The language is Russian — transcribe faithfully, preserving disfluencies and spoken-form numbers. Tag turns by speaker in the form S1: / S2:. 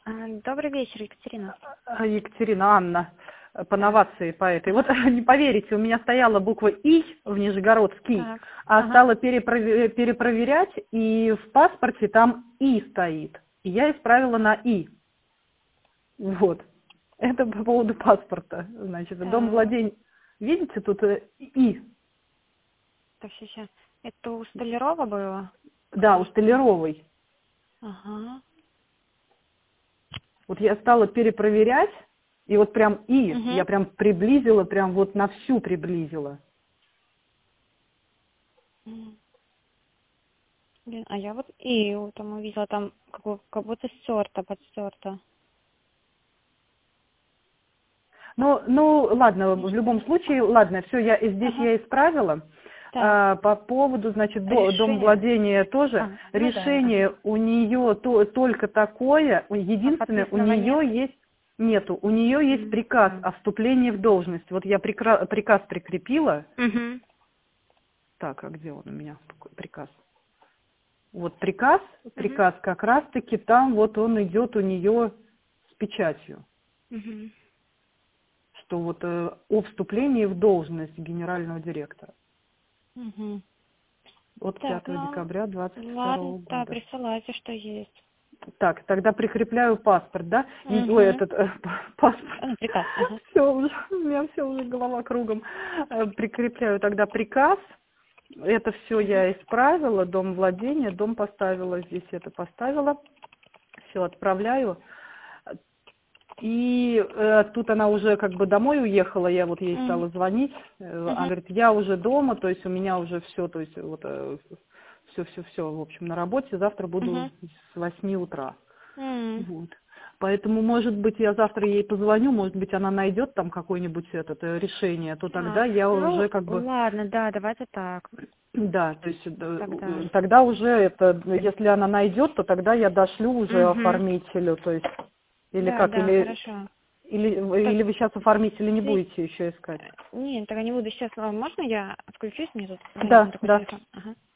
S1: А, Добрый вечер, Екатерина.
S2: А, Екатерина, Анна, по новации по этой. Вот не поверите, у меня стояла буква И в Нижегородский,
S1: Так,
S2: а
S1: ага.
S2: стала перепроверять, перепроверять, и в паспорте там И стоит. И я исправила на И. Вот. Это по поводу паспорта. Значит, дом
S1: Так,
S2: владения. Видите, тут э, И.
S1: так, сейчас. Это у Столярова было?
S2: Да, у Столяровой.
S1: Ага.
S2: Вот я стала перепроверять, и вот прям И, я
S1: Угу.
S2: прям приблизила, прям вот на всю приблизила.
S1: Блин, а я вот и там увидела, там как, бы- как будто стерто, подстерто.
S2: Ну, ну, ладно, в любом случае, ладно, все, я и здесь
S1: Ага.
S2: я исправила.
S1: Так,
S2: А, по поводу, значит, до- дом
S1: решение.
S2: владения тоже,
S1: А, ну да, ага.
S2: решение у нее то, только такое, у-
S1: А
S2: единственное, у
S1: подписанного нет?
S2: нее есть, нету, у нее есть
S1: М,
S2: приказ
S1: а.
S2: о вступлении в должность. Вот я прикра- приказ прикрепила.
S1: Угу.
S2: Так, а где он у меня, какой приказ? Вот приказ,
S1: Угу.
S2: приказ как раз-таки там вот он идет у нее с печатью,
S1: Угу.
S2: что вот э, о вступлении в должность генерального директора.
S1: Угу.
S2: От
S1: Так,
S2: пятого
S1: ну,
S2: декабря двадцать
S1: ладно,
S2: второго
S1: да,
S2: года.
S1: присылайте, что есть.
S2: Так, тогда прикрепляю паспорт, да? И, ой,
S1: Угу.
S2: этот э, паспорт.
S1: Ну, приказ, ага.
S2: Все уже, у меня все уже голова кругом. Э, Прикрепляю тогда приказ. Это все
S1: Угу.
S2: я исправила. Дом владения, дом поставила, здесь это поставила. Все отправляю. И э, тут она уже как бы домой уехала, я вот ей
S1: Угу.
S2: стала звонить. Э, Она
S1: Угу.
S2: говорит, я уже дома, то есть у меня уже все, то есть вот все-все-все, в общем, на работе. Завтра буду
S1: Угу.
S2: с восьми утра.
S1: М.
S2: Вот. Поэтому, может быть, я завтра ей позвоню, может быть, она найдет там какое-нибудь это э, решение, то
S1: А,
S2: тогда я
S1: ну,
S2: уже как бы,
S1: ладно, да, давайте так.
S2: да, то есть э,
S1: Тогда.
S2: тогда уже это, если она найдет, то тогда я дошлю уже
S1: Угу.
S2: оформителю, то есть, или
S1: Да,
S2: как,
S1: да,
S2: или,
S1: хорошо.
S2: или,
S1: Так,
S2: или вы сейчас оформителя не
S1: си-
S2: будете еще искать?
S1: нет, так я не буду сейчас. А можно я отключусь? Мне тут звонит
S2: Да,
S1: на такой
S2: да.
S1: телефон. Ага.